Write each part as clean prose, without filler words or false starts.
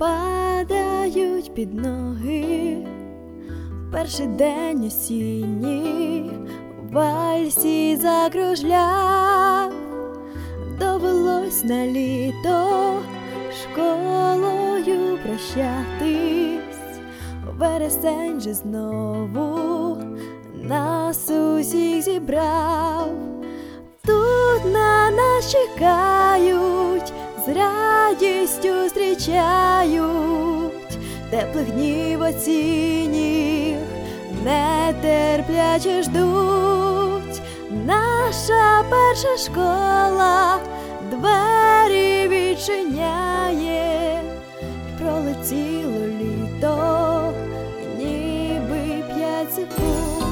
падають під ноги. Перший день осінній в вальсі закружляв. Довелось на літо школою прощатись. Вересень же знову нас усіх зібрав. Тут на нас чекають, з радістю зустрічають. Теплих днів осінніх нетерпляче ждуть. Наша перша школа двері відчиняє. Пролетіло літо, ніби 5 секунд.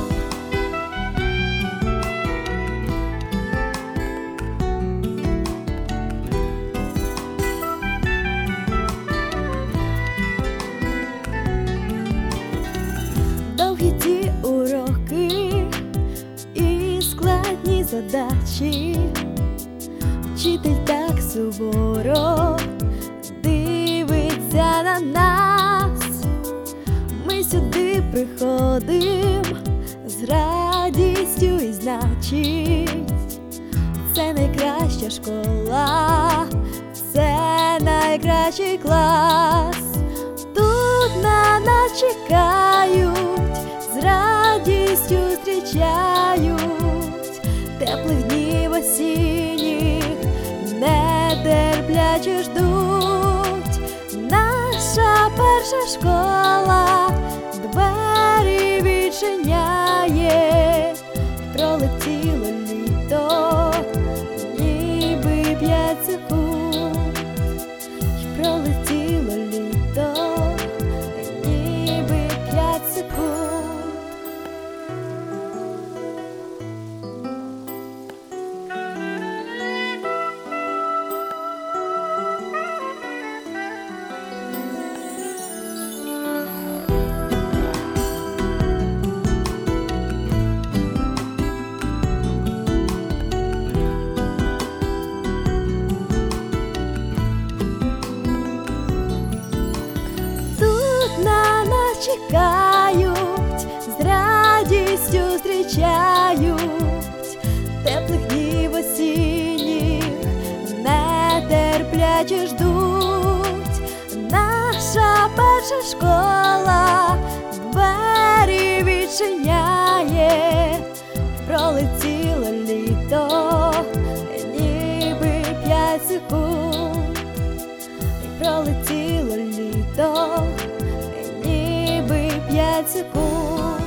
Довгі ті уроки і складні задачі. Вчитель так суворо дивиться на нас. Ми сюди приходим з радістю і значить. Це найкраща школа, це найкращий клас. Тут на нас чекають, з радістю зустрічають. Теплих днів осінніх нетерпляче ждуть. Наша перша школа двері відчиняє. Пролетіло літо, ніби 5 секунд. І пролетіло літо, ніби 5 секунд. На нас чекають, з радістю зустрічають. Теплих днів осінніх нетерпляче ждуть. Наша перша школа двері відчиняє. Пролетіло літо, ніби 5 секунд. І пролетіло літо, ніби 5 секунд.